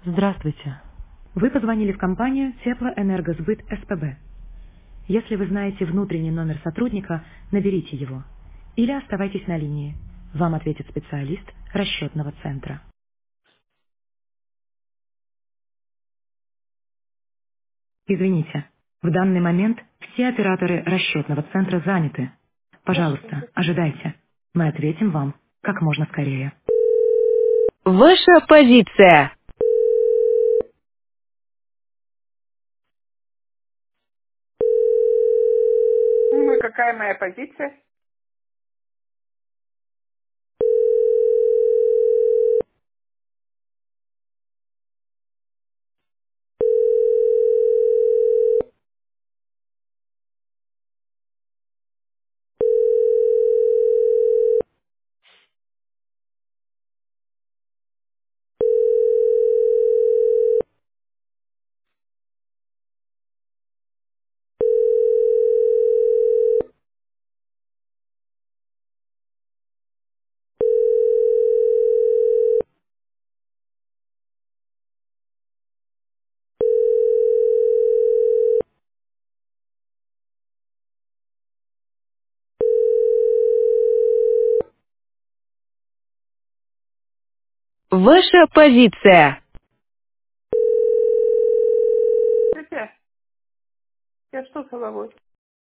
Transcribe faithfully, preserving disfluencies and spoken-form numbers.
Здравствуйте. Вы позвонили в компанию Теплоэнергосбыт СПБ. Если вы знаете внутренний номер сотрудника, наберите его. Или оставайтесь на линии. Вам ответит специалист расчетного центра. Извините, в данный момент все операторы расчетного центра заняты. Пожалуйста, ожидайте. Мы ответим вам как можно скорее. Ваша позиция. Ну и какая моя позиция? Ваша позиция. Хотя, я что с головой?